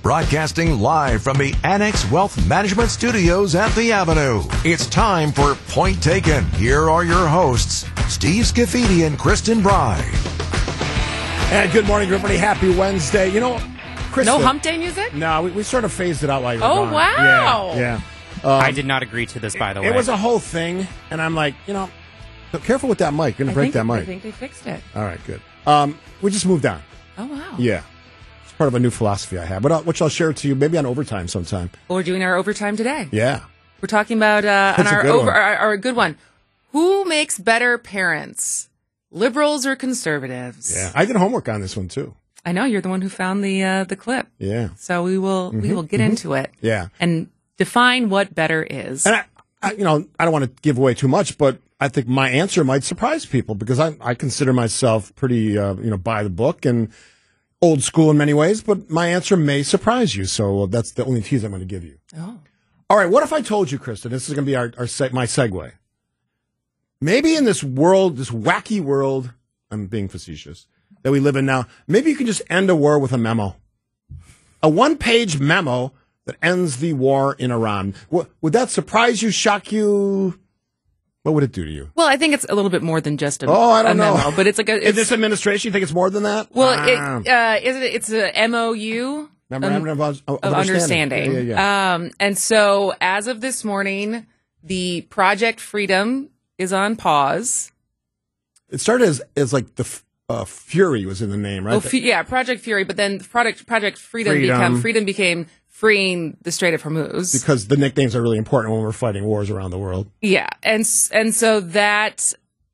Broadcasting live from the Annex Wealth Management Studios at the Avenue. It's time for Point Taken. Here are your hosts, Steve Scafidi and Kristen Bride. And good morning, everybody. Happy Wednesday. You know, Kristen. No hump day music? No, we sort of phased it out while you were gone. Oh, wow. Yeah. I did not agree to this, by the way. It was a whole thing, and I'm like, careful with that mic. You're going to break that mic. I think they fixed it. All right, good. We just moved on. Oh, wow. Yeah. It's part of a new philosophy I have, which I'll share to you maybe on overtime sometime. Well, we're doing our overtime today. Yeah. We're talking about our good one. Who makes better parents, liberals or conservatives? Yeah. I did homework on this one, too. I know you're the one who found the clip. Yeah. So we will get into it. Yeah. And define what better is. And I don't want to give away too much, but I think my answer might surprise people because I consider myself pretty, by the book and old school in many ways, but my answer may surprise you. So that's the only tease I'm going to give you. Oh. All right. What if I told you, Kristen, this is going to be my segue. Maybe in this world, this wacky world, I'm being facetious, that we live in now, maybe you can just end a war with a memo. A one-page memo that ends the war in Iran. Would that surprise you, shock you? What would it do to you? Well, I think it's a little bit more than just a I don't know. memo, but it's like in this administration, you think it's more than that? Well, it's a MOU. Memorandum of understanding. Yeah. And so as of this morning, the Project Freedom is on pause. It started as like the Fury was in the name, right? Project Fury, but then Project Freedom became freeing the Strait of Hormuz. Because the nicknames are really important when we're fighting wars around the world. Yeah. And so that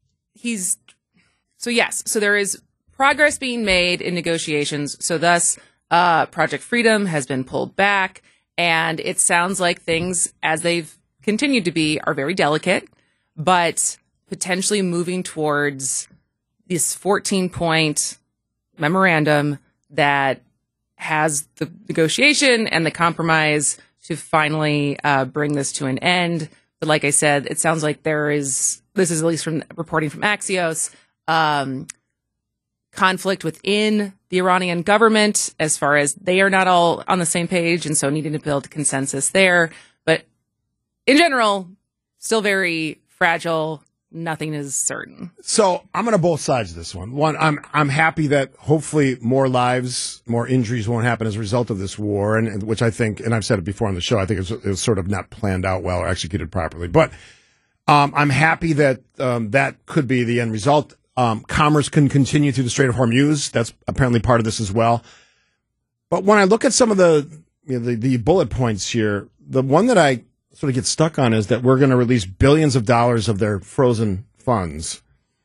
so there is progress being made in negotiations. So thus, Project Freedom has been pulled back, and it sounds like things, as they've continued to be, are very delicate, but potentially moving towards this 14-point memorandum that has the negotiation and the compromise to finally bring this to an end. But like I said, it sounds like this is at least from reporting from Axios, conflict within the Iranian government as far as they are not all on the same page, and so needing to build consensus there. But in general, still very fragile. Nothing is certain. So I'm going to both sides of this one. One, I'm happy that hopefully more lives, more injuries won't happen as a result of this war, and which I think, and I've said it before on the show, I think it was sort of not planned out well or executed properly. But I'm happy that that could be the end result. Commerce can continue through the Strait of Hormuz. That's apparently part of this as well. But when I look at some of the bullet points here, the one that I sort of get stuck on is that we're going to release billions of dollars of their frozen funds.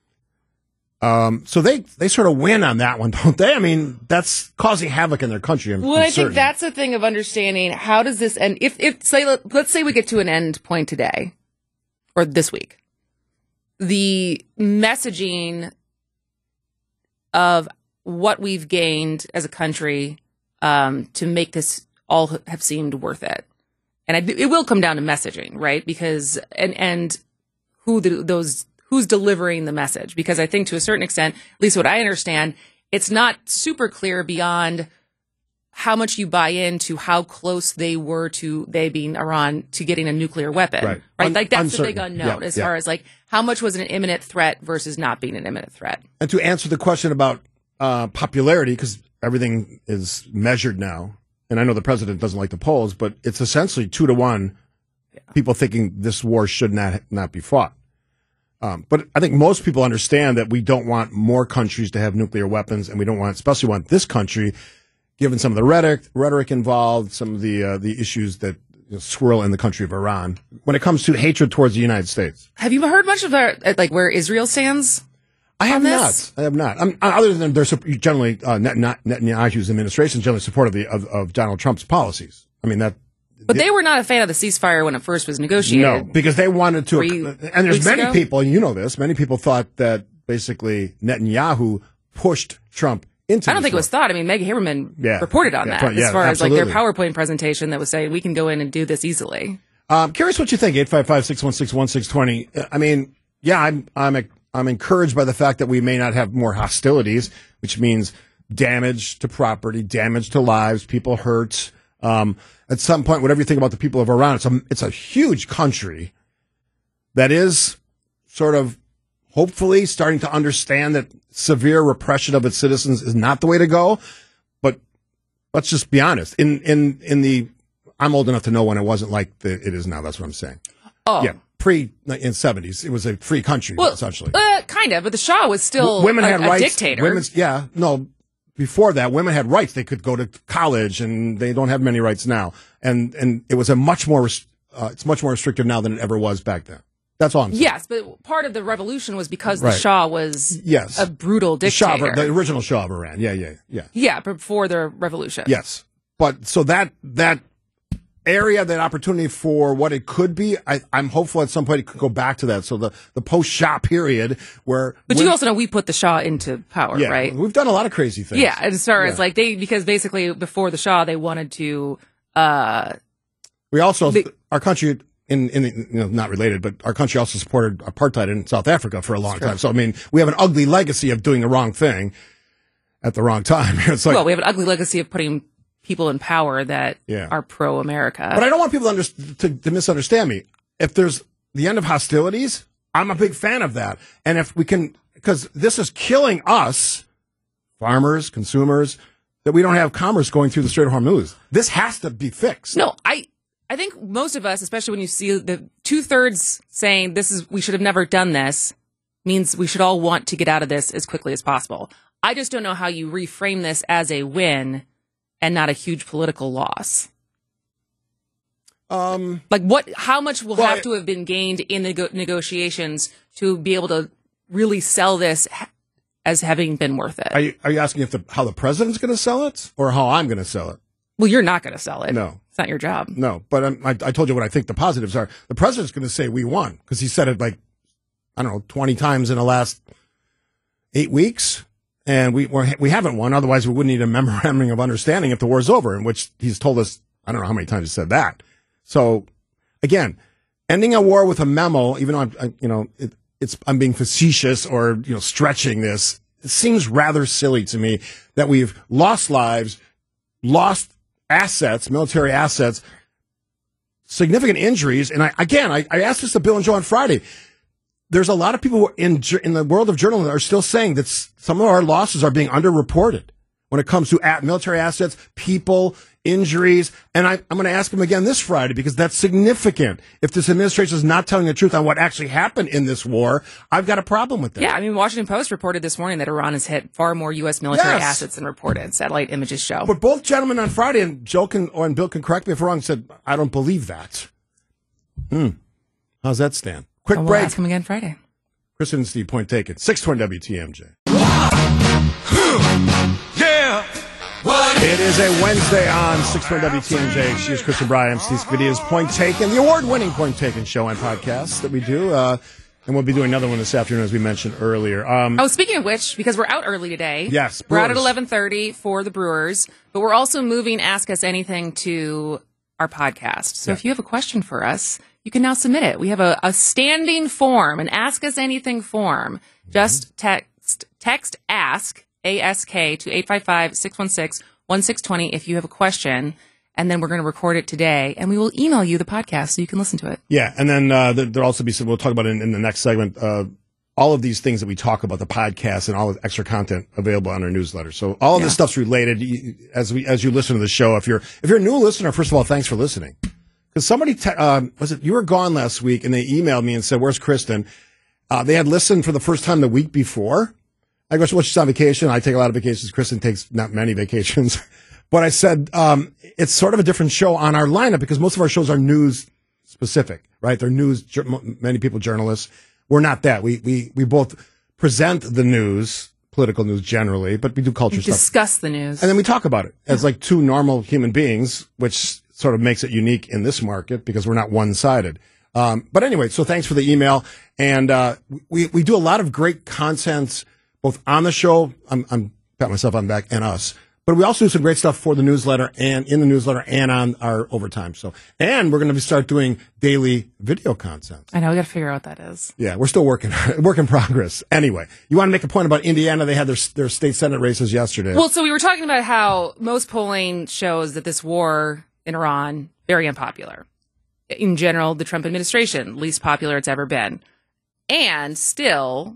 So they sort of win on that one, don't they? I mean, that's causing havoc in their country. I think that's the thing of understanding. How does this end? Let's say we get to an end point today or this week. The messaging of what we've gained as a country to make this all have seemed worth it. And it will come down to messaging, right? Because and who's delivering the message? Because I think to a certain extent, at least what I understand, it's not super clear beyond how much you buy into how close they were to, they being Iran, to getting a nuclear weapon, right? Like that's the big unknown as far as like how much was an imminent threat versus not being an imminent threat. And to answer the question about popularity, because everything is measured now. And I know the president doesn't like the polls, but it's essentially 2-1 people thinking this war should not be fought. But I think most people understand that we don't want more countries to have nuclear weapons, and we don't especially want this country, given some of the rhetoric involved, some of the issues that swirl in the country of Iran when it comes to hatred towards the United States. Have you heard much of where Israel stands? I have not. Other than they're generally Netanyahu's administration is generally supportive of Donald Trump's policies. I mean that. But they were not a fan of the ceasefire when it first was negotiated. No, because they wanted to. And there's many people, you know this. Many people thought that basically Netanyahu pushed Trump into. I don't think it was thought. I mean, Meg Haberman reported on that as far as like their PowerPoint presentation that was saying we can go in and do this easily. Curious what you think. 855-616-1620. I mean, yeah, I'm encouraged by the fact that we may not have more hostilities, which means damage to property, damage to lives, people hurt. At some point, whatever you think about the people of Iran, it's a huge country that is sort of hopefully starting to understand that severe repression of its citizens is not the way to go. But let's just be honest. I'm old enough to know when it wasn't like it is now. That's what I'm saying. Oh. Yeah. In 70s, it was a free country, essentially. Kind of, but the Shah was still women had a rights. dictator. Before that, women had rights. They could go to college, and they don't have many rights now. And it was it's much more restrictive now than it ever was back then. That's all I'm saying. Yes, but part of the revolution was because the Shah was a brutal dictator. The original Shah of Iran. Yeah. Yeah, before the revolution. Yes. But so that area, that opportunity for what it could be, I'm hopeful at some point it could go back to that. So the post-Shah period where... But you also know we put the Shah into power, right? We've done a lot of crazy things. Yeah, as far as because basically before the Shah, they wanted to... we also, our country... not related, but our country also supported apartheid in South Africa for a long time. So, I mean, we have an ugly legacy of doing the wrong thing at the wrong time. It's like, we have an ugly legacy of putting people in power that are pro-America. But I don't want people to misunderstand me. If there's the end of hostilities, I'm a big fan of that. And if we can, because this is killing us, farmers, consumers, that we don't have commerce going through the Strait of Hormuz. This has to be fixed. No, I think most of us, especially when you see the 2/3 saying we should have never done this, means we should all want to get out of this as quickly as possible. I just don't know how you reframe this as a win and not a huge political loss. How much will have to have been gained in the negotiations to be able to really sell this as having been worth it? Are you asking how the president's going to sell it or how I'm going to sell it? Well, you're not going to sell it. No. It's not your job. No, but I told you what I think the positives are. The president's going to say we won because he said it 20 times in the last 8 weeks. And we haven't won. Otherwise, we wouldn't need a memorandum of understanding if the war's over, in which he's told us, I don't know how many times he said that. So, again, ending a war with a memo, even though I'm being facetious or stretching this, it seems rather silly to me that we've lost lives, lost assets, military assets, significant injuries. And I asked this to Bill and Joe on Friday. There's a lot of people in the world of journalism that are still saying that some of our losses are being underreported when it comes to military assets, people, injuries. And I'm going to ask them again this Friday because that's significant. If this administration is not telling the truth on what actually happened in this war, I've got a problem with that. Yeah, I mean, Washington Post reported this morning that Iran has hit far more U.S. military assets than reported. Satellite images show. But both gentlemen on Friday, and Bill can correct me if I'm wrong, said, I don't believe that. How's that stand? Quick break. Ask him again Friday. Kristen and Steve, point taken. 620 WTMJ. Yeah. It is a Wednesday on 620 WTMJ. She is Kristen Bry. I'm Steve Scavitti's Point Taken, the award-winning Point Taken show and podcast that we do. And we'll be doing another one this afternoon, as we mentioned earlier. Speaking of which, because we're out early today. Yes. We're out at 11:30 for the Brewers, but we're also moving Ask Us Anything to our podcast. So if you have a question for us, you can now submit it. We have a standing form, an Ask Us Anything form. Just text ASK, A-S-K, to 855-616-1620 if you have a question. And then we're going to record it today, and we will email you the podcast so you can listen to it. Yeah, and then there'll also be some, we'll talk about it in the next segment, all of these things that we talk about, the podcast and all the extra content available on our newsletter. So all of this stuff's related as you listen to the show. If you're a new listener, first of all, thanks for listening. Because somebody, you were gone last week, and they emailed me and said, where's Kristen? They had listened for the first time the week before. I go, well, she's on vacation. I take a lot of vacations. Kristen takes not many vacations. But I said, it's sort of a different show on our lineup because most of our shows are news specific, right? They're news, many people journalists. We're not that. We both present the news, political news generally, but we do culture stuff. Discuss the news. And then we talk about it as like two normal human beings, which sort of makes it unique in this market because we're not one-sided. But anyway, so thanks for the email. And we do a lot of great content both on the show, I'm pat myself on the back, and us. But we also do some great stuff for the newsletter and in the newsletter and on our overtime. And we're going to start doing daily video content. I know, we got to figure out what that is. Yeah, we're still work in progress. Anyway, you want to make a point about Indiana? They had their state senate races yesterday. Well, so we were talking about how most polling shows that this war in Iran, very unpopular. In general, the Trump administration, least popular it's ever been. And still,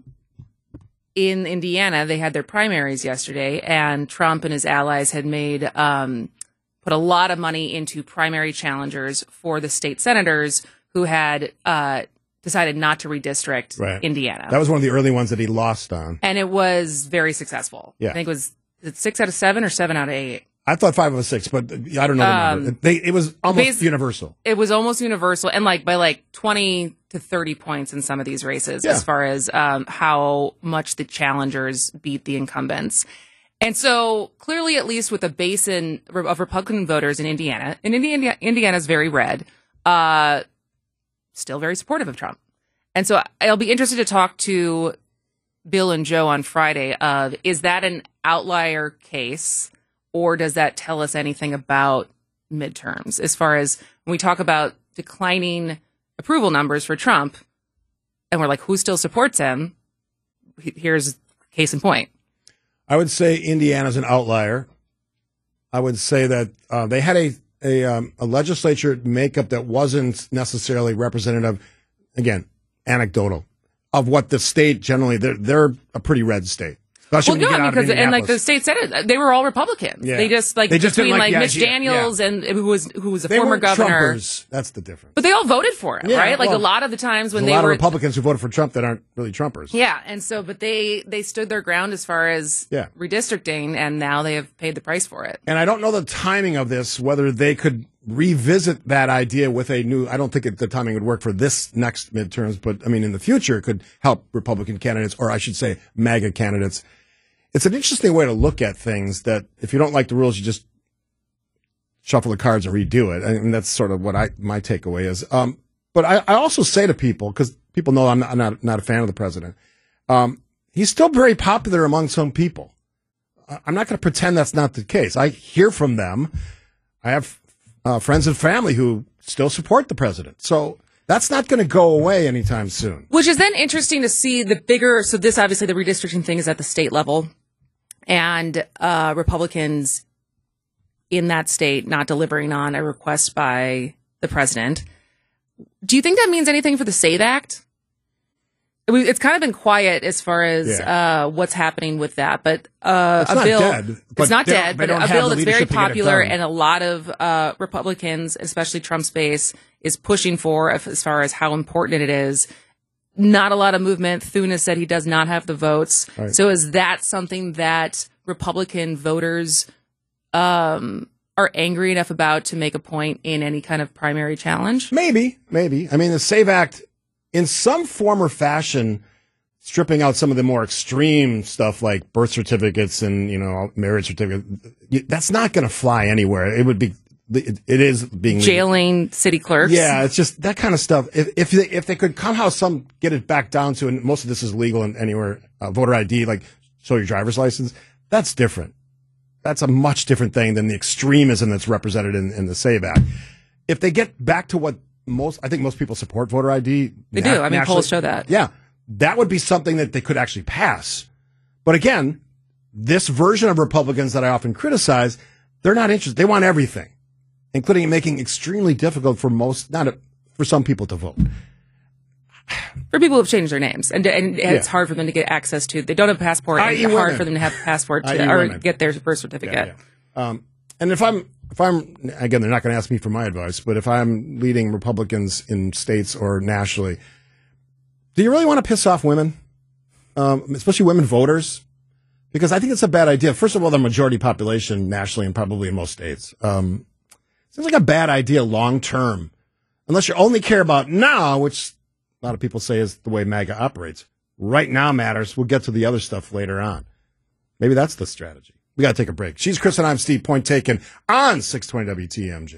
in Indiana, they had their primaries yesterday, and Trump and his allies had made put a lot of money into primary challengers for the state senators who had decided not to redistrict Indiana. That was one of the early ones that he lost on. And it was very successful. Yeah. I think is it 6 out of 7 or 7 out of 8? I thought 5 out of 6, but I don't know the number. It was almost universal. It was almost universal, and by 20 to 30 points in some of these races, as far as how much the challengers beat the incumbents. And so clearly, at least with a base of Republican voters in Indiana, and Indiana is very red, still very supportive of Trump. And so I'll be interested to talk to Bill and Joe on Friday of, is that an outlier case, or does that tell us anything about midterms? As far as when we talk about declining approval numbers for Trump, and we're like, who still supports him? Here's case in point. I would say Indiana's an outlier. I would say that they had a legislature makeup that wasn't necessarily representative, again, anecdotal, of what the state generally, they're a pretty red state. Especially because the state senate, they were all Republicans. Yeah. They just between Mitch Daniels and who was a they former governor. Trumpers. That's the difference. But they all voted for him, right? A lot of the times when a lot of Republicans who voted for Trump that aren't really Trumpers. Yeah, and so but they stood their ground as far as redistricting, and now they have paid the price for it. And I don't know the timing of this, whether they could revisit that idea with a new, I don't think the timing would work for this next midterms, but I mean, in the future, it could help Republican candidates, or I should say MAGA candidates. It's an interesting way to look at things that if you don't like the rules, you just shuffle the cards and redo it. I mean, that's sort of what my takeaway is. But I also say to people, because people know I'm not a fan of the president, he's still very popular among some people. I'm not going to pretend that's not the case. I hear from them. I have friends and family who still support the president. So that's not going to go away anytime soon. Which is then interesting to see the bigger, so this obviously the redistricting thing is at the state level, and Republicans in that state not delivering on a request by the president. Do you think that means anything for the SAVE Act? I mean, it's kind of been quiet as far as what's happening with that, but a bill, it's not dead, but a bill that's very popular, and a lot of Republicans, especially Trump's base, is pushing for as far as how important it is. Not a lot of movement. Thune has said he does not have the votes. Right. So is that something that Republican voters are angry enough about to make a point in any kind of primary challenge? Maybe. I mean, the SAVE Act, in some form or fashion, stripping out some of the more extreme stuff like birth certificates and, marriage certificates, that's not going to fly anywhere. It would be, it is being jailing city clerks. Yeah, it's just that kind of stuff. If they could somehow get it back down to, and most of this is legal and anywhere, voter ID, like show your driver's license, that's different. That's a much different thing than the extremism that's represented in the SAVE Act. If they get back to what I think most people support voter ID. They do. I mean, polls show that. Yeah. That would be something that they could actually pass. But again, this version of Republicans that I often criticize, they're not interested. They want everything, including making it extremely difficult for for some people to vote. For people who have changed their names, and it's hard for them to get access to. They don't have a passport, and it's hard for them to have a passport or get their birth certificate. Yeah. And if I'm again, they're not going to ask me for my advice, but if I'm leading Republicans in states or nationally, do you really want to piss off women, especially women voters? Because I think it's a bad idea. First of all, the majority population nationally and probably in most states. Seems like a bad idea long term, unless you only care about now, which a lot of people say is the way MAGA operates. Right now matters. We'll get to the other stuff later on. Maybe that's the strategy. We got to take a break. She's Chris and I'm Steve. Point taken on 620 WTMJ.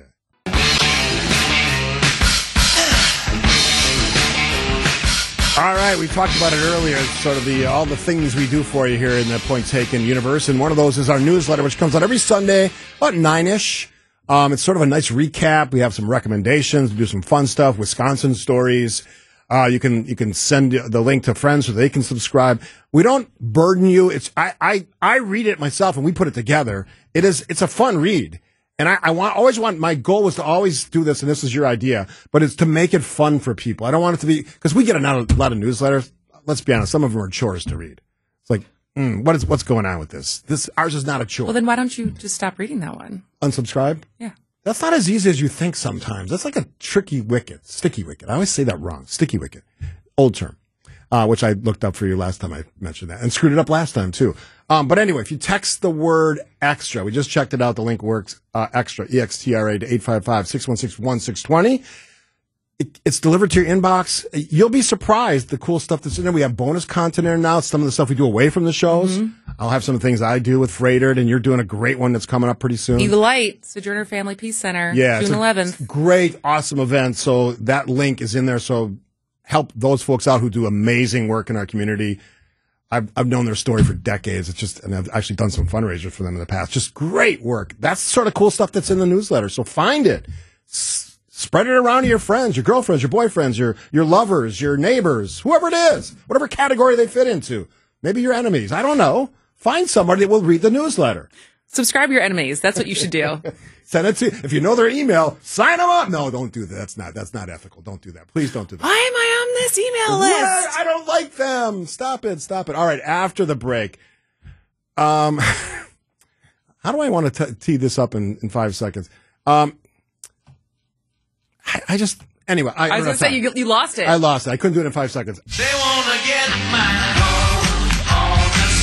All right, we talked about it earlier. It's sort of all the things we do for you here in the Point Taken universe, and one of those is our newsletter, which comes out every Sunday about 9-ish. It's sort of a nice recap. We have some recommendations. We do some fun stuff, Wisconsin stories. You can send the link to friends so they can subscribe. We don't burden you. I read it myself and we put it together. It's a fun read. And I always want, my goal was to always do this, and this is your idea, but it's to make it fun for people. I don't want it to be, because we get a lot of newsletters. Let's be honest, some of them are chores to read. It's like, what's going on with this? Ours is not a chore. Well, then why don't you just stop reading that one? Unsubscribe? Yeah. That's not as easy as you think sometimes. That's like a tricky wicket, sticky wicket. I always say that wrong. Sticky wicket. Old term, which I looked up for you last time I mentioned that and screwed it up last time too. But anyway, if you text the word extra, we just checked it out. The link works, extra, EXTRA to 855-616-1620. It's delivered to your inbox. You'll be surprised the cool stuff that's in there. We have bonus content there now. Some of the stuff we do away from the shows. Mm-hmm. I'll have some of the things I do with Freighted, and you're doing a great one that's coming up pretty soon. Be the Light, Sojourner Family Peace Center, June 11th. Great, awesome event. So that link is in there. So help those folks out who do amazing work in our community. I've known their story for decades. It's just, and I've actually done some fundraisers for them in the past. Just great work. That's sort of cool stuff that's in the newsletter. So find it. Spread it around to your friends, your girlfriends, your boyfriends, your lovers, your neighbors, whoever it is, whatever category they fit into. Maybe your enemies. I don't know. Find somebody that will read the newsletter. Subscribe to your enemies. That's what you should do. Send it to, if you know their email, sign them up. No, don't do that. That's not ethical. Don't do that. Please don't do that. Why am I on this email list? I don't like them. Stop it. All right. After the break, how do I want to tee this up in 5 seconds? I just, anyway. I was going to say, you lost it. I lost it. I couldn't do it in 5 seconds. They want to get my home on the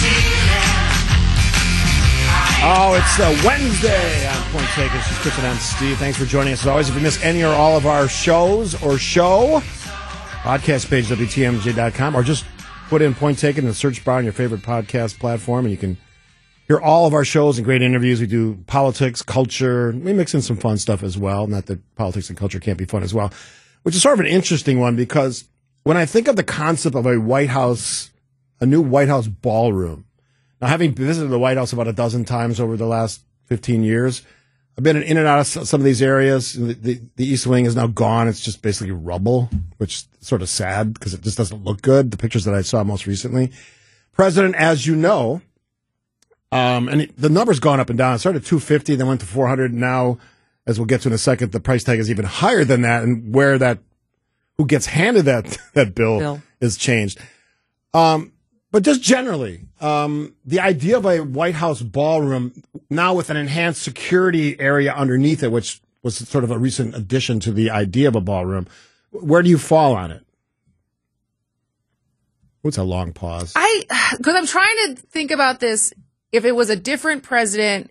ceiling. Oh, it's Wednesday on Point Taken. She's Kristen and Steve. Thanks for joining us. As always, if you miss any or all of our shows or podcast page, WTMJ.com, or just put in Point Taken in the search bar on your favorite podcast platform, and you can hear all of our shows and great interviews. We do politics, culture. We mix in some fun stuff as well. Not that politics and culture can't be fun as well, which is sort of an interesting one because when I think of the concept of a new White House ballroom, now having visited the White House about a dozen times over the last 15 years, I've been in and out of some of these areas. The East Wing is now gone. It's just basically rubble, which is sort of sad because it just doesn't look good. The pictures that I saw most recently. President, as you know, and the number's gone up and down. It started at 250, then went to 400. Now, as we'll get to in a second, the price tag is even higher than that. And who gets handed that bill is changed. But just generally, the idea of a White House ballroom now with an enhanced security area underneath it, which was sort of a recent addition to the idea of a ballroom. Where do you fall on it? What's a long pause? Because I'm trying to think about this. If it was a different president,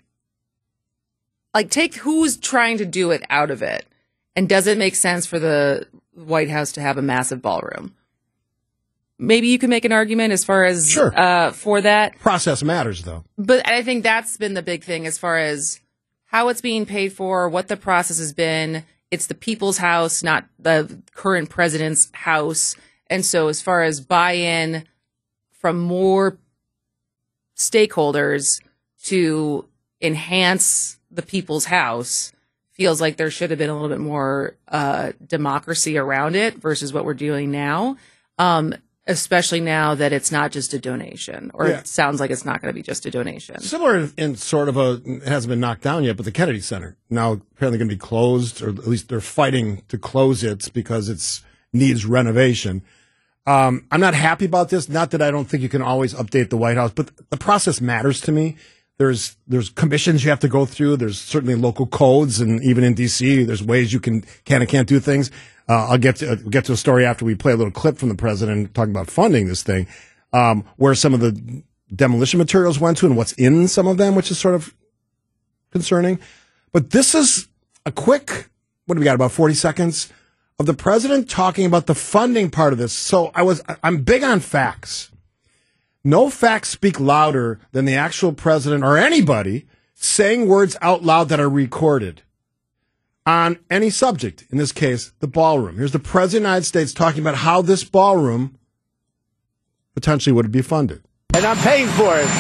like take who's trying to do it out of it, and does it make sense for the White House to have a massive ballroom? Maybe you can make an argument as far as for that. Process matters, though. But I think that's been the big thing as far as how it's being paid for, what the process has been. It's the people's house, not the current president's house. And so as far as buy-in from more stakeholders to enhance the people's house, feels like there should have been a little bit more democracy around it versus what we're doing now. Especially now that it's not just a donation, or it sounds like it's not going to be just a donation. Similar in sort of it hasn't been knocked down yet, but the Kennedy Center now apparently going to be closed, or at least they're fighting to close it because it needs renovation. I'm not happy about this. Not that I don't think you can always update the White House, but the process matters to me. There's commissions you have to go through. There's certainly local codes, and even in D.C., there's ways you can and can't do things. I'll get to a story after we play a little clip from the president talking about funding this thing, where some of the demolition materials went to and what's in some of them, which is sort of concerning. But this is a quick, what do we got, about 40 seconds of the president talking about the funding part of this. So I'm big on facts. No facts speak louder than the actual president or anybody saying words out loud that are recorded on any subject, in this case, the ballroom. Here's the President of the United States talking about how this ballroom potentially would be funded. And I'm paying for it.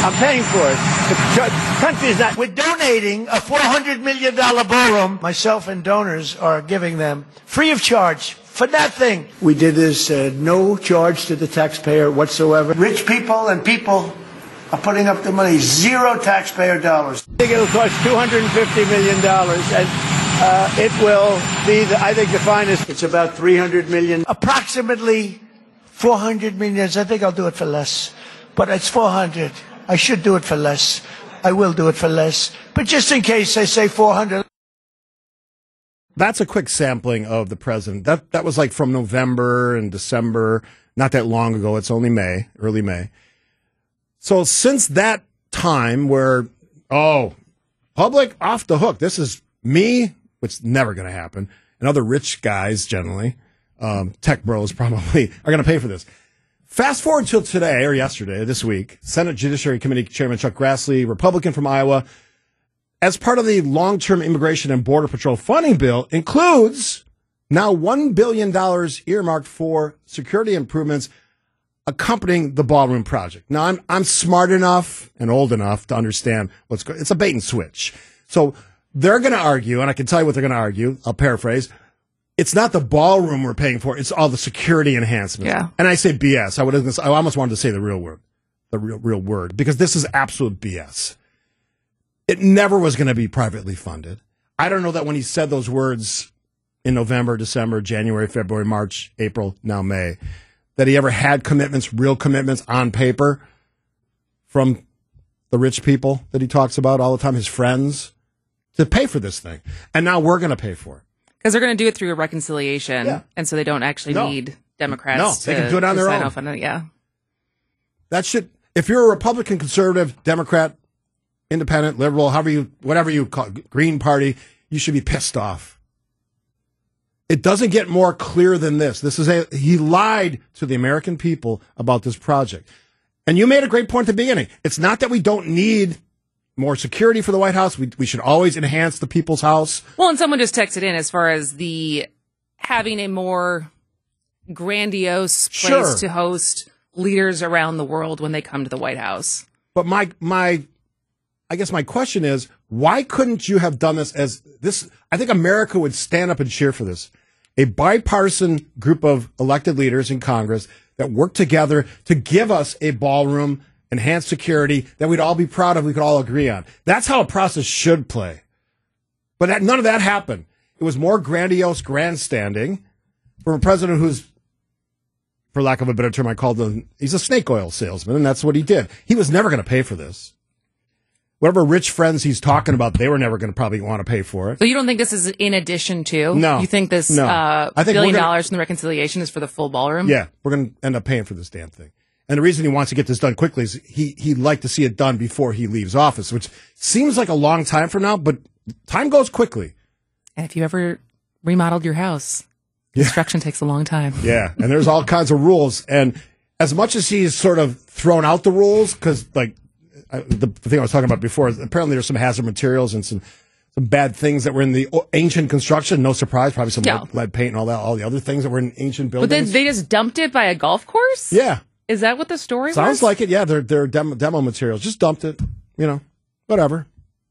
The country's not. We're donating a $400 million ballroom. Myself and donors are giving them free of charge for nothing. We did this no charge to the taxpayer whatsoever. Rich people and people are putting up the money. Zero taxpayer dollars. I think it'll cost $250 million, and it will be, I think, the finest. It's about $300 million. Approximately $400 million. I think I'll do it for less. But it's $400. I should do it for less. I will do it for less. But just in case I say $400. That's a quick sampling of the president. That was like from November and December, not that long ago. It's only May, early May. So since that time where, public off the hook, this is me, which is never going to happen, and other rich guys generally, tech bros probably, are going to pay for this. Fast forward till today, or yesterday, this week, Senate Judiciary Committee Chairman Chuck Grassley, Republican from Iowa, as part of the long-term immigration and border patrol funding bill, includes now $1 billion earmarked for security improvements accompanying the ballroom project. Now, I'm smart enough and old enough to understand what's going on. It's a bait and switch. So they're going to argue, and I can tell you what they're going to argue. I'll paraphrase. It's not the ballroom we're paying for. It's all the security enhancements. Yeah. And I say BS. I almost wanted to say the real word, the real word, because this is absolute BS. It never was going to be privately funded. I don't know that when he said those words in November, December, January, February, March, April, now May, that he ever had commitments, real commitments on paper from the rich people that he talks about all the time, his friends, to pay for this thing. And now we're going to pay for it. Because they're going to do it through a reconciliation, Yeah. and so they don't actually need Democrats No, they can do it on their sign own. off on it. Yeah. That should, if you're a Republican, conservative, Democrat, independent, liberal, whatever you call it, Green Party, you should be pissed off. It doesn't get more clear than this. He lied to the American people about this project. And you made a great point at the beginning. It's not that we don't need more security for the White House. We should always enhance the people's house. Well, and someone just texted in as far as having a more grandiose place to host leaders around the world when they come to the White House. But I guess my question is, why couldn't you have done this as this? I think America would stand up and cheer for this. A bipartisan group of elected leaders in Congress that work together to give us a ballroom, enhanced security that we'd all be proud of, we could all agree on. That's how a process should play. But none of that happened. It was more grandiose grandstanding from a president who's, for lack of a better term, he's a snake oil salesman, and that's what he did. He was never going to pay for this. Whatever rich friends he's talking about, they were never going to probably want to pay for it. So you don't think this is in addition to? No. You think this I think $1 billion from the reconciliation is for the full ballroom? Yeah, we're going to end up paying for this damn thing. And the reason he wants to get this done quickly is he'd like to see it done before he leaves office, which seems like a long time from now, but time goes quickly. And if you ever remodeled your house, construction takes a long time. Yeah, and there's all kinds of rules. And as much as he's sort of thrown out the rules, because the thing I was talking about before is apparently there's some hazard materials and some bad things that were in the ancient construction. No surprise, probably some lead paint and all the other things that were in ancient buildings. But then they just dumped it by a golf course? Yeah. Is that what the story was? Sounds like it. Yeah, they're demo materials. Just dumped it. Whatever.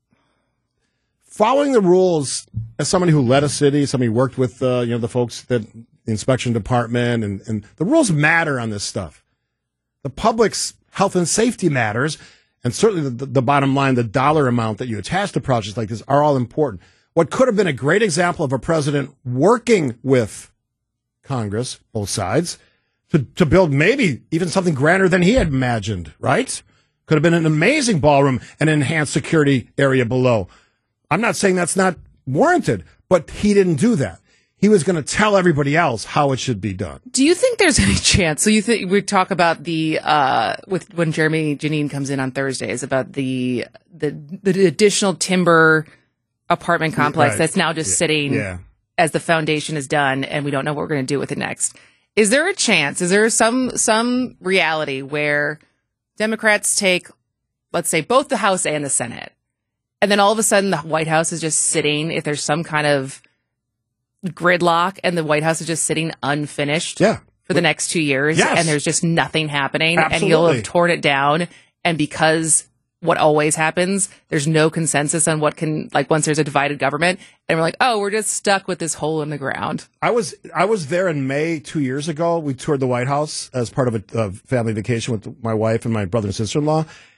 Following the rules, as somebody who led a city, somebody who worked with the folks that the inspection department, and the rules matter on this stuff. The public's health and safety matters, and certainly the bottom line, the dollar amount that you attach to projects like this are all important. What could have been a great example of a president working with Congress, both sides, to build maybe even something grander than he had imagined, right? Could have been an amazing ballroom and enhanced security area below. I'm not saying that's not warranted, but he didn't do that. He was going to tell everybody else how it should be done. Do you think there's any chance? So you think we talk about when Jeremy Janine comes in on Thursdays about the additional timber apartment complex that's now just sitting as the foundation is done, and we don't know what we're going to do with it next. Is there a chance? Is there some reality where Democrats take, let's say, both the House and the Senate, and then all of a sudden the White House is just sitting, if there's some kind of gridlock, and the White House is just sitting unfinished for the next 2 years, and there's just nothing happening, and you'll have torn it down, and because what always happens, there's no consensus on what can, once there's a divided government, and we're like, oh, we're just stuck with this hole in the ground. I was there in May 2 years ago. We toured the White House as part of a family vacation with my wife and my brother and sister-in-law.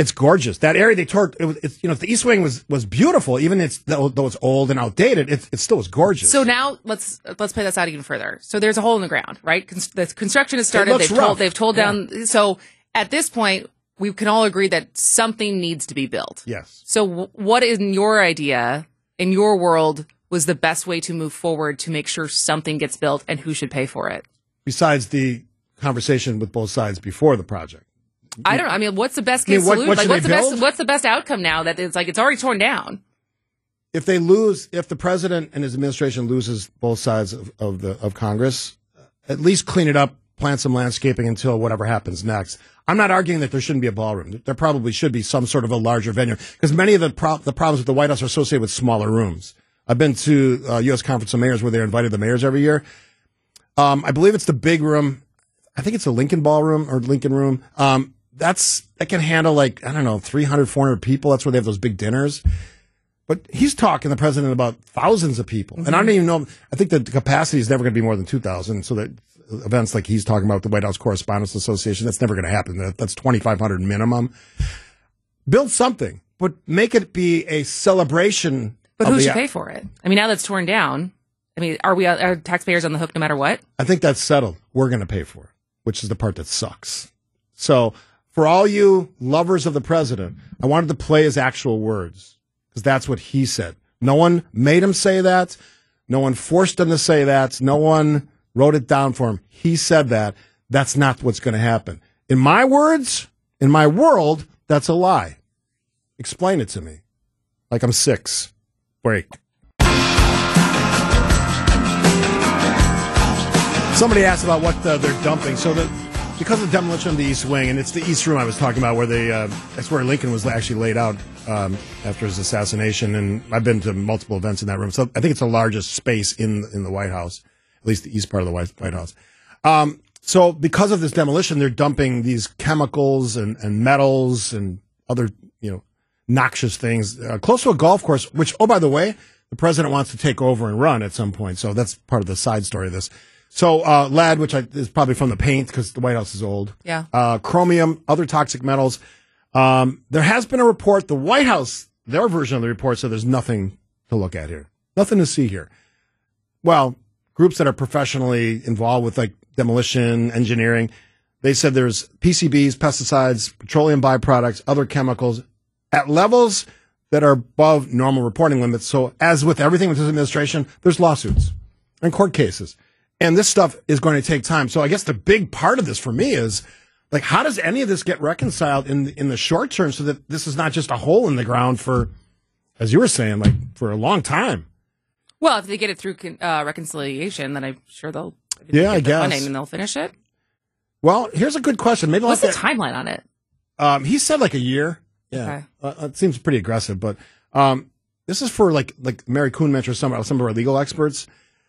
It's gorgeous. That area they tore. The East Wing was beautiful, even though it's old and outdated. It still was gorgeous. So now let's play this out even further. So there's a hole in the ground, right? The construction has started. It looks rough. They've told down. So at this point, we can all agree that something needs to be built. Yes. So what is in your idea, in your world, was the best way to move forward to make sure something gets built, and who should pay for it? Besides the conversation with both sides before the project. I don't know. I mean, what's the best case solution? What should they build? What's the best outcome now that it's already torn down? If the president and his administration loses both sides of Congress, at least clean it up, plant some landscaping until whatever happens next. I'm not arguing that there shouldn't be a ballroom. There probably should be some sort of a larger venue, because many of the problems with the White House are associated with smaller rooms. I've been to U.S. Conference of Mayors where they're invited the mayors every year. I believe it's the big room. I think it's the Lincoln Ballroom or Lincoln Room. That can handle 300, 400 people. That's where they have those big dinners. But he's talking, the president, about thousands of people. Mm-hmm. And I don't even know, I think the capacity is never going to be more than 2,000. So that events like he's talking about, the White House Correspondents Association, that's never going to happen. That's 2,500 minimum. Build something, but make it be a celebration. But who should pay for it? I mean, now that's torn down. I mean, are taxpayers on the hook no matter what? I think that's settled. We're going to pay for it, which is the part that sucks. So for all you lovers of the president, I wanted to play his actual words, because that's what he said. No one made him say that. No one forced him to say that. No one wrote it down for him. He said that. That's not what's going to happen. In my words, in my world, that's a lie. Explain it to me. Like I'm 6. Break. Somebody asked about what they're dumping. So because of the demolition of the East Wing, and it's the East Room I was talking about, where that's where Lincoln was actually laid out after his assassination. And I've been to multiple events in that room. So I think it's the largest space in the White House, at least the east part of the White House. So because of this demolition, they're dumping these chemicals and metals and other, noxious things close to a golf course, which, oh, by the way, the president wants to take over and run at some point. So that's part of the side story of this. So lead, which is probably from the paint because the White House is old. Yeah. Chromium, other toxic metals. There has been a report. The White House, their version of the report said there's nothing to look at here. Nothing to see here. Well, groups that are professionally involved with demolition, engineering, they said there's PCBs, pesticides, petroleum byproducts, other chemicals at levels that are above normal reporting limits. So as with everything with this administration, there's lawsuits and court cases. And this stuff is going to take time. So I guess the big part of this for me is, how does any of this get reconciled in the short term so that this is not just a hole in the ground for, as you were saying, for a long time? Well, if they get it through reconciliation, then I'm sure they'll I guess. Funding and they'll finish it. Well, here's a good question. Maybe what's the timeline on it? He said a year. Yeah, okay. It seems pretty aggressive, but this is for like Mary Kuhn mentioned some of our legal experts.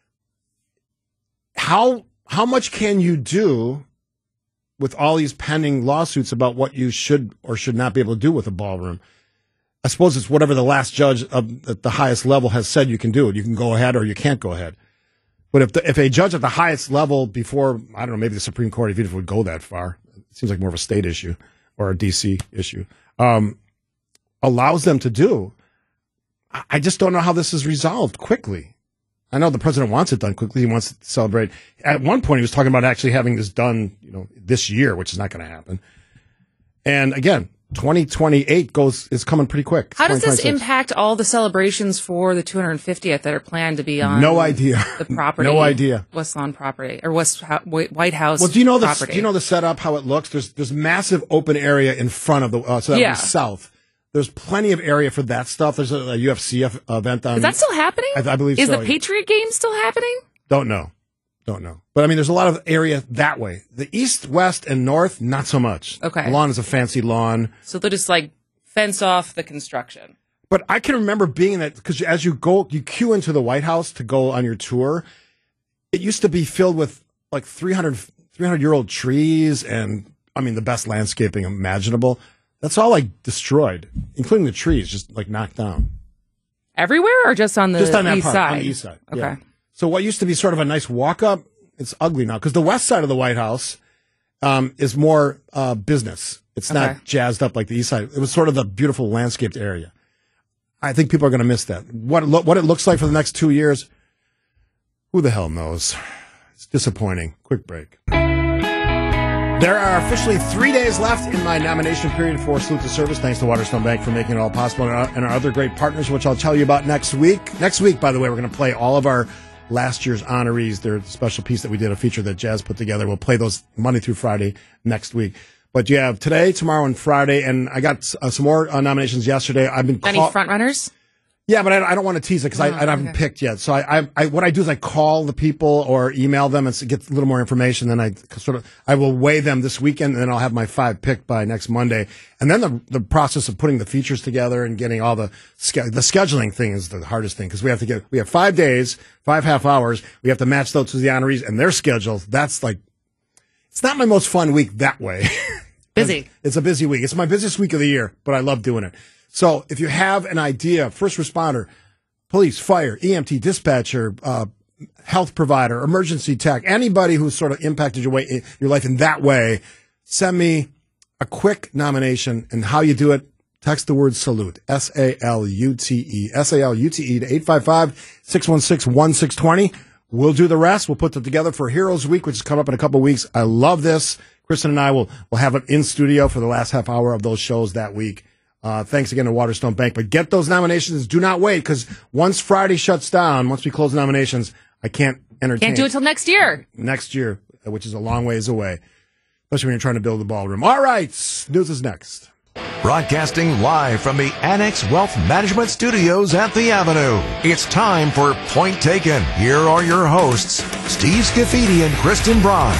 How much can you do with all these pending lawsuits about what you should or should not be able to do with a ballroom? I suppose it's whatever the last judge at the highest level has said you can do it. You can go ahead or you can't go ahead. But if a judge at the highest level before, I don't know, maybe the Supreme Court, even if it would go that far, it seems like more of a state issue or a D.C. issue, allows them to do, I just don't know how this is resolved quickly. I know the president wants it done quickly. He wants to celebrate. At one point, he was talking about actually having this done, this year, which is not going to happen. And again, 2028 is coming pretty quick. How does this impact all the celebrations for the 250th that are planned to be on? No idea. The property. No idea. West Lawn property or White House. Well, do you know property. Do you know the setup? How it looks? There's massive open area in front of the so that would be south. There's plenty of area for that stuff. There's a UFC event on. Is that still happening? I believe so. Is the Patriot game still happening? Don't know. But I mean, there's a lot of area that way. The east, west, and north, not so much. Okay. The lawn is a fancy lawn. So they'll just fence off the construction. But I can remember being in that because as you queue into the White House to go on your tour. It used to be filled with 300-year-old trees and the best landscaping imaginable. That's all destroyed, including the trees, just knocked down. Everywhere or just on the east side? On the east side. Okay. Yeah. So what used to be sort of a nice walk up, it's ugly now because the west side of the White House is more business. It's not jazzed up like the east side. It was sort of the beautiful landscaped area. I think people are going to miss that. What it looks like for the next 2 years, who the hell knows? It's disappointing. Quick break. There are officially 3 days left in my nomination period for Salute to Service. Thanks to Waterstone Bank for making it all possible, and our other great partners, which I'll tell you about next week. Next week, by the way, we're going to play all of our last year's honorees. They're a special piece that we did, a feature that Jazz put together. We'll play those Monday through Friday next week. But you have today, tomorrow, and Friday, and I got some more nominations yesterday. I've been any front runners? Yeah, but I don't want to tease it because I haven't picked yet. So I what I do is I call the people or email them and get a little more information. Then I will weigh them this weekend, and then I'll have my 5 picked by next Monday. And then the process of putting the features together and getting all the scheduling thing is the hardest thing because we have 5 days, 5 half hours. We have to match those to the honorees and their schedules. That's like, it's not my most fun week that way. Busy. It's a busy week. It's my busiest week of the year, but I love doing it. So if you have an idea, first responder, police, fire, EMT, dispatcher, health provider, emergency tech, anybody who's sort of impacted your life in that way, send me a quick nomination. And how you do it, text the word salute, S-A-L-U-T-E, S-A-L-U-T-E to 855-616-1620. We'll do the rest. We'll put them together for Heroes Week, which is coming up in a couple of weeks. I love this. Kristen and I will have it in studio for the last half hour of those shows that week. Thanks again to Waterstone Bank. But get those nominations. Do not wait, because once Friday shuts down, once we close nominations, I can't entertain. Can't do it till next year. Next year, which is a long ways away, especially when you're trying to build the ballroom. All right, news is next. Broadcasting live from the Annex Wealth Management Studios at the Avenue. It's time for Point Taken. Here are your hosts, Steve Scafidi and Kristen Bry.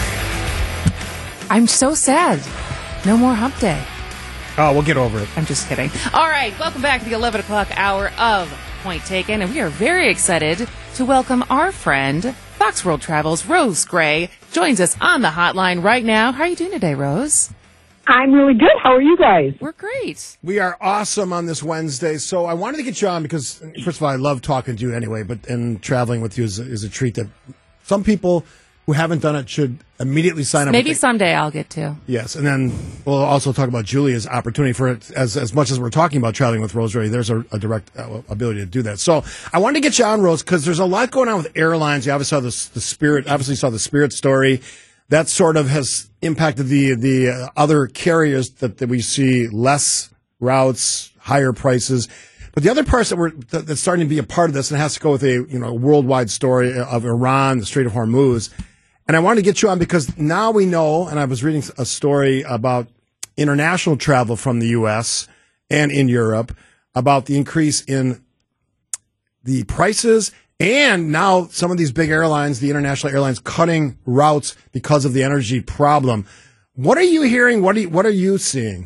I'm so sad. No more hump day. Oh, we'll get over it. I'm just kidding. All right, welcome back to the 11 o'clock hour of Point Taken, and we are very excited to welcome our friend, Fox World Travel's Rose Gray, joins us on the hotline right now. How are you doing today, Rose? I'm really good. How are you guys? We're great. We are awesome on this Wednesday. So I wanted to get you on because, first of all, I love talking to you anyway, and traveling with you is a treat that some people who haven't done it should immediately sign up. Maybe someday I'll get to. Yes, and then we'll also talk about Julia's opportunity for it. As much as we're talking about traveling with Rose Ray, there's a direct ability to do that. So I wanted to get you on, Rose, because there's a lot going on with airlines. You obviously saw the Spirit story. That sort of has impacted the other carriers that we see, less routes, higher prices. But the other parts that's starting to be a part of this, and it has to go with a worldwide story of Iran, the Strait of Hormuz. And I wanted to get you on because now we know, and I was reading a story about international travel from the U.S. and in Europe about the increase in the prices, and now some of these big airlines, the international airlines, cutting routes because of the energy problem. What are you hearing? What are you seeing?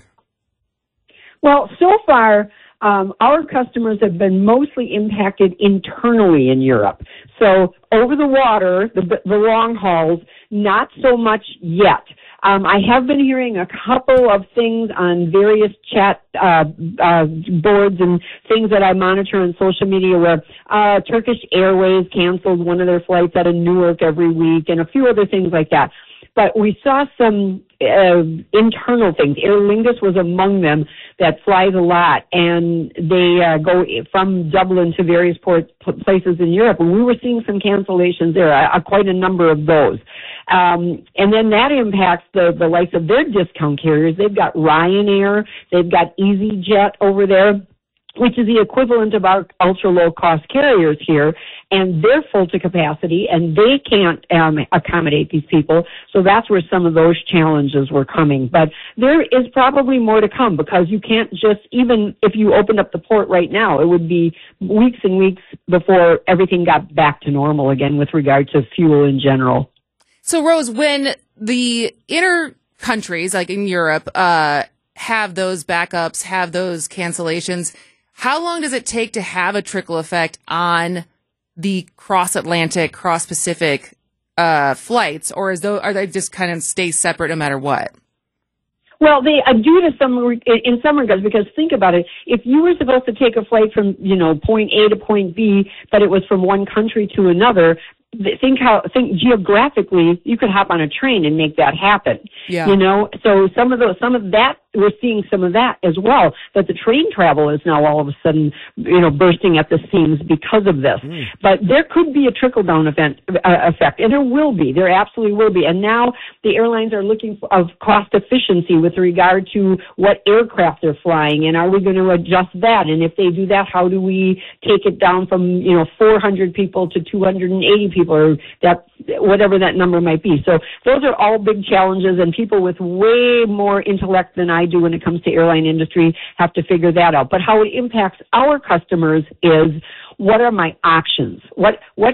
Well, so far, our customers have been mostly impacted internally in Europe. So over the water, the long hauls, not so much yet. I have been hearing a couple of things on various chat boards and things that I monitor on social media where Turkish Airways canceled one of their flights out of Newark every week and a few other things like that. But we saw some internal things. Aer Lingus was among them that flies a lot, and they go from Dublin to various places in Europe, and we were seeing some cancellations there, quite a number of those. And then that impacts the likes of their discount carriers. They've got Ryanair, they've got EasyJet over there, which is the equivalent of our ultra-low-cost carriers here, and they're full to capacity, and they can't accommodate these people. So that's where some of those challenges were coming. But there is probably more to come because you can't just, even if you opened up the port right now, it would be weeks and weeks before everything got back to normal again with regard to fuel in general. So, Rose, when the inner countries, like in Europe, have those backups, have those cancellations, how long does it take to have a trickle effect on the cross-Atlantic, cross-Pacific flights, or are they just kind of stay separate no matter what? Well, they do in some regards, because think about it. If you were supposed to take a flight from, point A to point B, but it was from one country to another, think geographically, you could hop on a train and make that happen. Yeah. You know, so some of that, we're seeing some of that as well, that the train travel is now all of a sudden, you know, bursting at the seams because of this. But there could be a trickle-down effect, and there will be. There absolutely will be. And now the airlines are looking of cost efficiency with regard to what aircraft they're flying, and are we going to adjust that? And if they do that, how do we take it down from, you know, 400 people to 280 people, or that, whatever that number might be. So those are all big challenges, and people with way more intellect than I do when it comes to airline industry have to figure that out. But how it impacts our customers is, what are my options? What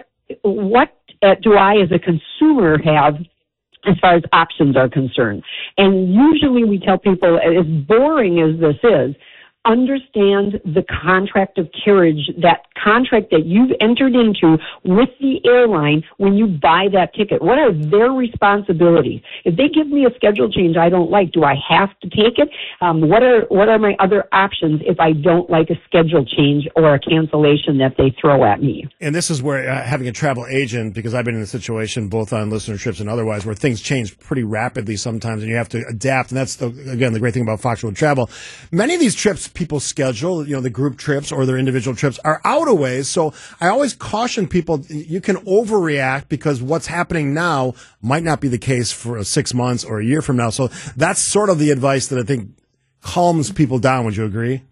do I as a consumer have as far as options are concerned? And usually we tell people, as boring as this is, understand the contract of carriage, that contract that you've entered into with the airline when you buy that ticket. What are their responsibilities? If they give me a schedule change I don't like, do I have to take it? What are my other options if I don't like a schedule change or a cancellation that they throw at me? And this is where having a travel agent, because I've been in a situation both on listener trips and otherwise where things change pretty rapidly sometimes and you have to adapt. And that's, again, the great thing about Fox Road Travel. Many of these trips people schedule, you know, the group trips or their individual trips are out of ways. So I always caution people, you can overreact because what's happening now might not be the case for 6 months or a year from now. So that's sort of the advice that I think calms people down. Would you agree?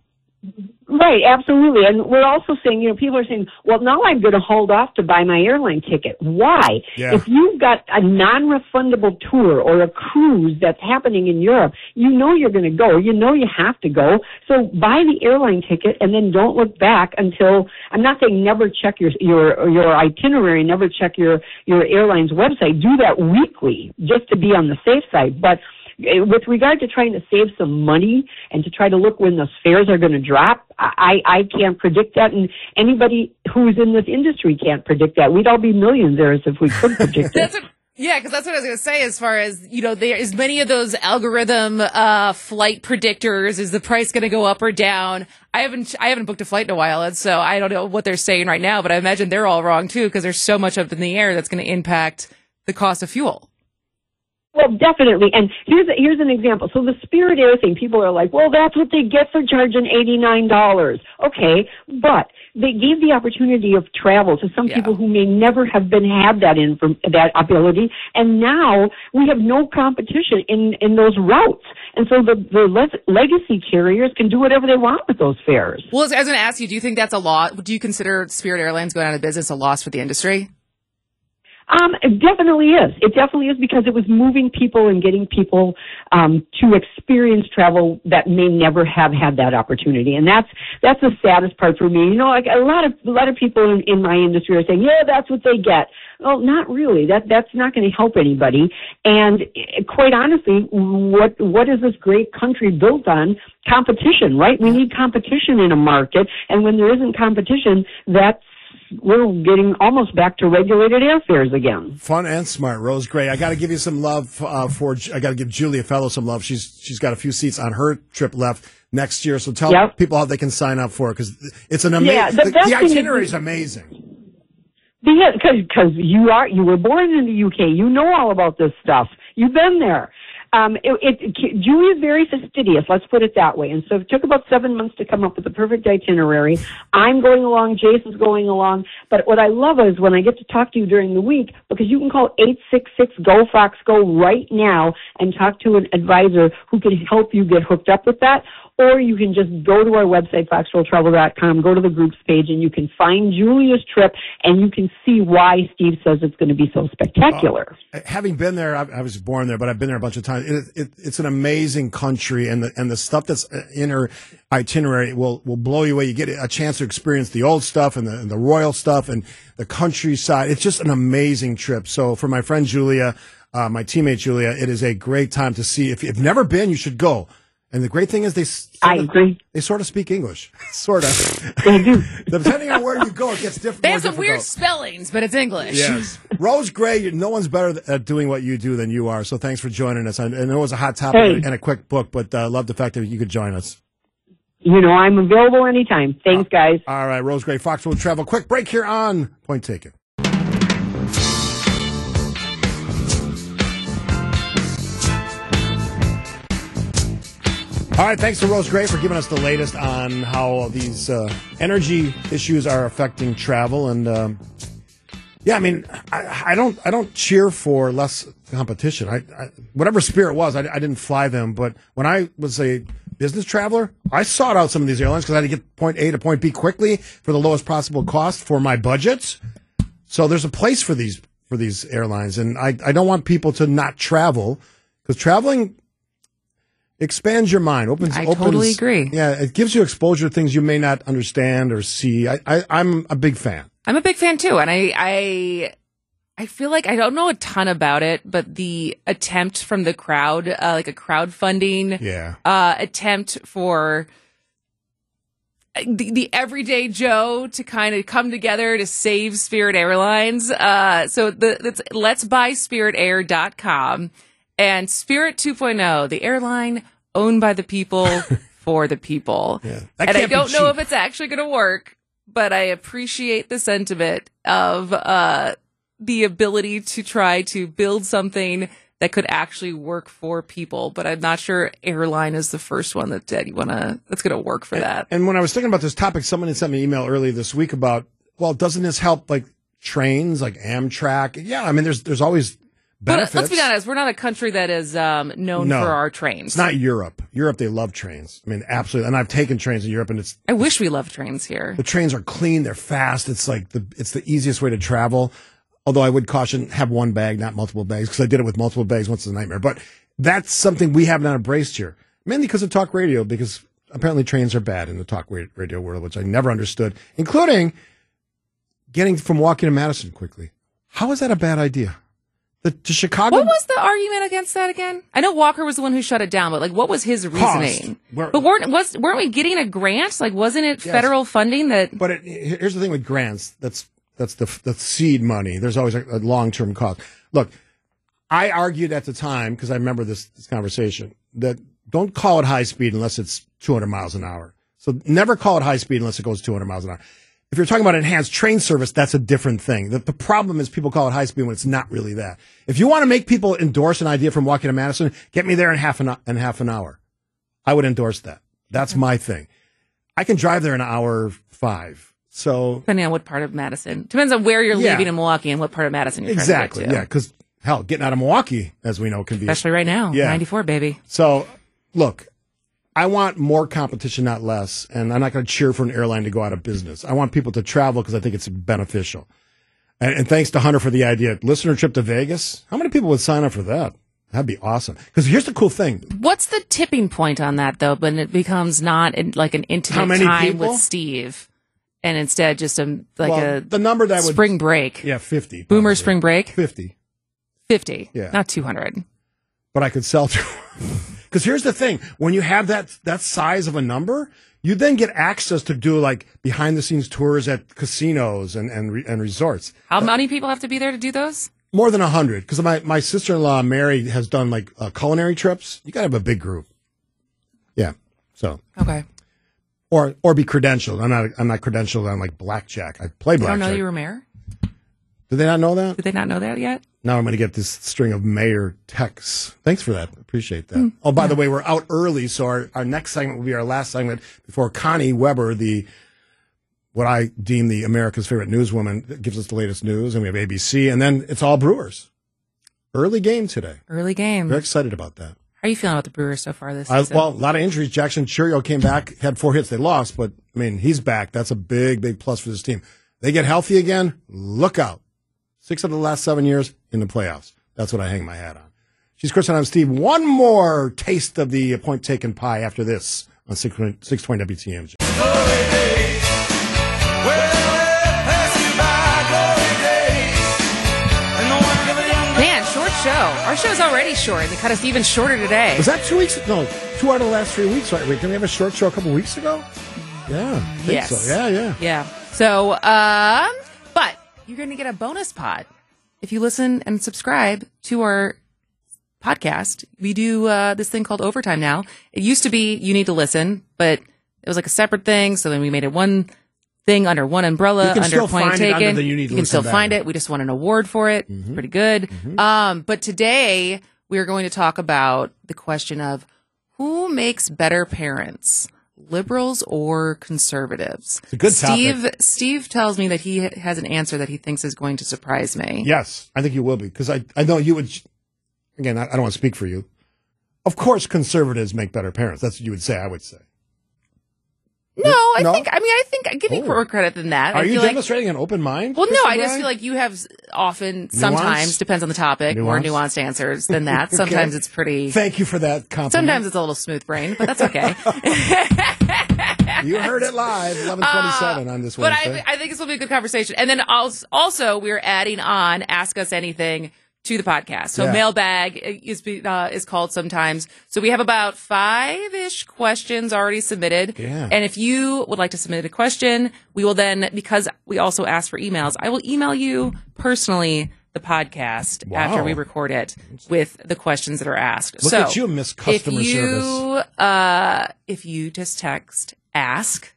Right, absolutely. And we're also saying, you know, people are saying, well, now I'm going to hold off to buy my airline ticket. Why? Yeah. If you've got a non-refundable tour or a cruise that's happening in Europe, you know you're going to go. You know you have to go. So buy the airline ticket and then don't look back until, I'm not saying never check your itinerary, never check your airline's website. Do that weekly just to be on the safe side. But with regard to trying to save some money and to try to look when those fares are going to drop, I can't predict that, and anybody who's in this industry can't predict that. We'd all be millionaires if we could predict it. Yeah, because that's what I was going to say as far as, you know, there is many of those algorithm flight predictors. Is the price going to go up or down? I haven't booked a flight in a while, and so I don't know what they're saying right now, but I imagine they're all wrong, too, because there's so much up in the air that's going to impact the cost of fuel. Well, definitely. And here's an example. So the Spirit Air thing, people are like, well, that's what they get for charging $89. Okay, but they gave the opportunity of travel to some people who may never have had that ability, and now we have no competition in those routes. And so the legacy carriers can do whatever they want with those fares. Well, I was going to ask you, do you think that's a loss? Do you consider Spirit Airlines going out of business a loss for the industry? It definitely is. It definitely is, because it was moving people and getting people to experience travel that may never have had that opportunity, and that's the saddest part for me. You know, like a lot of people in my industry are saying, yeah, that's what they get. Well, not really. That's not going to help anybody. And quite honestly, what is this great country built on? Competition, right? We need competition in a market, and when there isn't competition, we're getting almost back to regulated airfares again. Fun and smart, Rose Gray. I got to give you some love I got to give Julia Fellow some love. She's got a few seats on her trip left next year. So tell people how they can sign up for it, because it's an amazing. The itinerary is amazing. Yeah, because you were born in the UK. You know all about this stuff. You've been there. Julie is very fastidious, let's put it that way. And so it took about 7 months to come up with the perfect itinerary. I'm going along, Jason's going along. But what I love is when I get to talk to you during the week, because you can call 866-GO-FOX-GO right now and talk to an advisor who can help you get hooked up with that. Or you can just go to our website, foxrolltravel.com, go to the groups page, and you can find Julia's trip, and you can see why Steve says it's going to be so spectacular. Having been there, I was born there, but I've been there a bunch of times. It's an amazing country, and the stuff that's in her itinerary will blow you away. You get a chance to experience the old stuff and the royal stuff and the countryside. It's just an amazing trip. So for my friend Julia, my teammate Julia, it is a great time to see. If you've never been, you should go. And the great thing is they sort of speak English. Sort of. They do. Depending on where you go, it gets different. They have some weird spellings, but it's English. Yes. Rose Gray, no one's better at doing what you do than you are. So thanks for joining us. And it was a hot topic and a quick book, but love the fact that you could join us. You know, I'm available anytime. Thanks, guys. All right, Rose Gray, Fox Road Travel. Quick break here on Point Taken. All right, thanks to Rose Gray for giving us the latest on how these energy issues are affecting travel. And yeah, I mean, I don't cheer for less competition. Whatever Spirit was, I didn't fly them. But when I was a business traveler, I sought out some of these airlines because I had to get point A to point B quickly for the lowest possible cost for my budgets. So there's a place for these airlines, and I don't want people to not travel because traveling expands your mind. I totally agree. Yeah, it gives you exposure to things you may not understand or see. I'm a big fan. I'm a big fan too, and I feel like I don't know a ton about it, but the attempt from the crowd, like a crowdfunding attempt for the everyday Joe to kind of come together to save Spirit Airlines. So it's letsbuyspiritair.com. And Spirit 2.0, the airline owned by the people for the people. Yeah, and I don't know if it's actually going to work, but I appreciate the sentiment of the ability to try to build something that could actually work for people. But I'm not sure airline is the first one that's going to work for that. And when I was thinking about this topic, someone had sent me an email earlier this week about, well, doesn't this help like trains, like Amtrak? Yeah, I mean, there's always benefits. But let's be honest, we're not a country that is known for our trains. It's not Europe. Europe, they love trains. I mean, absolutely. And I've taken trains in Europe, and I wish we loved trains here. The trains are clean. They're fast. It's like it's the easiest way to travel. Although I would caution, have one bag, not multiple bags, because I did it with multiple bags once. It's a nightmare. But that's something we have not embraced here, mainly because of talk radio, because apparently trains are bad in the talk radio world, which I never understood, including getting from Walking to Madison quickly. How is that a bad idea? To Chicago? What was the argument against that again? I know Walker was the one who shut it down, but like, what was his reasoning? But weren't we getting a grant? Like, wasn't it federal funding that? But here's the thing with grants. That's the seed money. There's always a long-term cost. Look, I argued at the time, because I remember this conversation, that don't call it high speed unless it's 200 miles an hour. So never call it high speed unless it goes 200 miles an hour. If you're talking about enhanced train service, that's a different thing. The problem is people call it high speed when it's not really that. If you want to make people endorse an idea from Walking to Madison, get me there in half an hour. I would endorse that. That's my thing. I can drive there in an hour 5. So depending on what part of Madison, depends on where you're leaving in Milwaukee and what part of Madison you're trying to get to. Yeah, because hell, getting out of Milwaukee, as we know, can be especially right now. 94, baby. So look, I want more competition, not less, and I'm not going to cheer for an airline to go out of business. I want people to travel because I think it's beneficial. And thanks to Hunter for the idea. Listener trip to Vegas. How many people would sign up for that? That'd be awesome. Because here's the cool thing. What's the tipping point on that, though, when it becomes not like an intimate time with Steve? And instead, just the number that spring break. Yeah, 50. Boomer probably. Spring break? 50. 50. Yeah. Not 200. But I could sell to. Because here's the thing. When you have that size of a number, you then get access to do like behind the scenes tours at casinos and resorts. How many people have to be there to do those? More than 100. Because my sister-in-law, Mary, has done like culinary trips. You got to have a big group. Yeah. So. Okay. Or be credentialed. I'm not credentialed on like blackjack. I play blackjack. I don't know you were mayor. Did they not know that? Did they not know that yet? Now I'm going to get this string of mayor texts. Thanks for that. Appreciate that. By the way, we're out early, so our next segment will be our last segment before Connie Weber, what I deem the America's favorite newswoman, gives us the latest news, and we have ABC, and then it's all Brewers. Early game today. Early game. Very excited about that. How are you feeling about the Brewers so far this season? Well, a lot of injuries. Jackson Chourio came back, had 4 hits. They lost, but, I mean, he's back. That's a big, big plus for this team. They get healthy again, look out. 6 of the last 7 years in the playoffs. That's what I hang my hat on. She's Chris and I'm Steve. One more taste of the point taken pie after this on 620 WTMJ. Man, short show. Our show's already short. They cut us even shorter today. Was that 2 weeks? No, 2 out of the last 3 weeks. Right? Wait, didn't we have a short show a couple weeks ago? Yeah. I think so. Yeah. So, but you're going to get a bonus pod if you listen and subscribe to our podcast. We do this thing called Overtime now. It used to be you need to listen, but it was like a separate thing. So then we made it one thing under one umbrella, under Point Taken. You can still find it. We just won an award for it. Mm-hmm. It's pretty good. Mm-hmm. But today we are going to talk about the question of Who makes better parents, liberals or conservatives? It's a good topic. Steve tells me that he has an answer that he thinks is going to surprise me. Yes, I think you will be, because I know you would. Again, I don't want to speak for you. Of course, conservatives make better parents. That's what you would say. I would say. No, I think I give you more credit than that. Are you demonstrating an open mind? Well, no, Kristen I just Bryan? feel like you have sometimes, depends on the topic, more nuanced answers than that. Okay. Sometimes it's pretty. Thank you for that compliment. Sometimes it's a little smooth brain, but that's okay. You heard it live, 11:27 on this But Wednesday. I think this will be a good conversation. And then also we're adding on Ask Us Anything to the podcast. So Yeah. mailbag is called sometimes. So we have about 5-ish questions already submitted. Yeah. And if you would like to submit a question, we will then, because we also ask for emails, I will email you personally the podcast after we record it with the questions that are asked. Look at you, Miss Customer Service. If you just text ASK,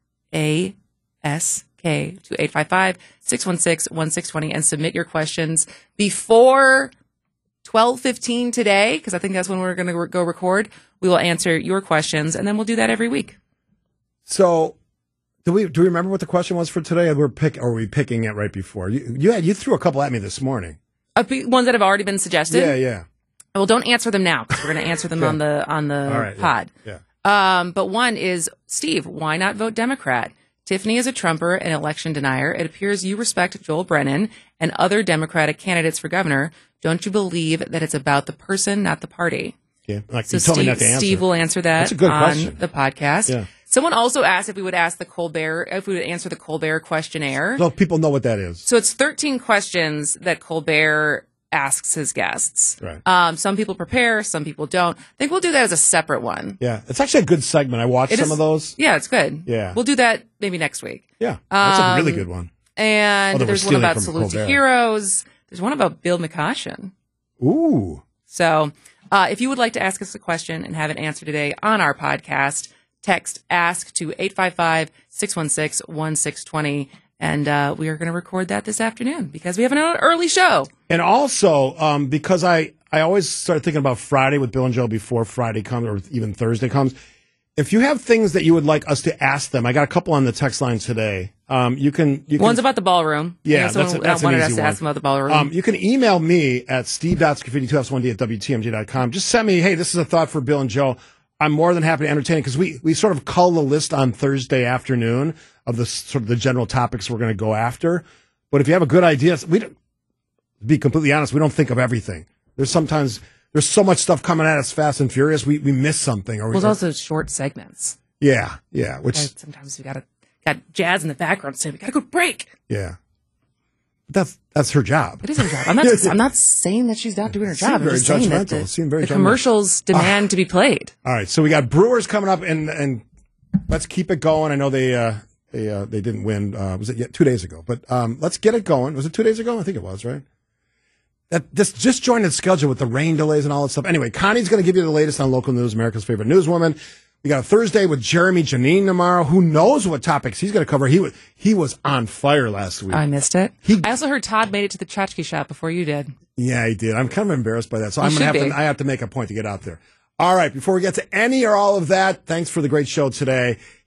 A-S-K, to 855-616-1620 and submit your questions before 12:15 today, because I think that's when we're going to go record, we will answer your questions, and then we'll do that every week. So, do we remember what the question was for today? Or were we picking it right before? You threw a couple at me this morning. Ones that have already been suggested? Yeah. Well, don't answer them now, because we're going to answer them on the All right, pod. Yeah. But one is, Steve, why not vote Democrat? Tiffany is a Trumper and election denier. It appears you respect Joel Brennan and other Democratic candidates for governor. Don't you believe that it's about the person, not the party? Yeah. Like So you told me not to answer. Steve will answer that That's a good on question. the podcast. Yeah. Someone also asked if we would answer the Colbert questionnaire. So people know what that is. So it's 13 questions that Colbert asks his guests. Right. Some people prepare, some people don't. I think we'll do that as a separate one. Yeah. It's actually a good segment. I watched some of those. Yeah, it's good. Yeah. We'll do that maybe next week. Yeah. That's a really good one. And Although we're there's one stealing about from Salute to Colbert. Heroes. There's one about Bill McCoshen. Ooh. So if you would like to ask us a question and have it answered today on our podcast, text ASK to 855-616-1620. And we are going to record that this afternoon because we have an early show. And also, because I always start thinking about Friday with Bill and Joe before Friday comes or even Thursday comes. If you have things that you would like us to ask them, I got a couple on the text line today. You can One's about the ballroom. Yeah, that's an wanted us easy to one. ask them about the ballroom. You can email me at steve.scaffidi2s1d at WTMJ.com. Just send me, hey, this is a thought for Bill and Joe. I'm more than happy to entertain it because we sort of cull the list on Thursday afternoon of the sort of the general topics we're going to go after. But if you have a good idea, to be completely honest, we don't think of everything. There's so much stuff coming at us fast and furious. We miss something. Or There's also short segments. Yeah. Which sometimes we got jazz in the background saying we got to go break. Yeah. That's her job. It is her job. I'm not saying that she's not doing her job. I'm very just saying that judgmental. the commercials demand to be played. All right, so we got Brewers coming up, and let's keep it going. I know they didn't win. Was it 2 days ago? But let's get it going. Was it 2 days ago? I think it was, right? This disjointed schedule with the rain delays and all that stuff. Anyway, Connie's going to give you the latest on local news, America's favorite newswoman. We got a Thursday with Jeremy Janine tomorrow. Who knows what topics he's going to cover? He was on fire last week. I missed it. I also heard Todd made it to the tchotchke shop before you did. Yeah, he did. I'm kind of embarrassed by that. So You I'm going to should I have to make a point to get out there. All right. Before we get to any or all of that, thanks for the great show today.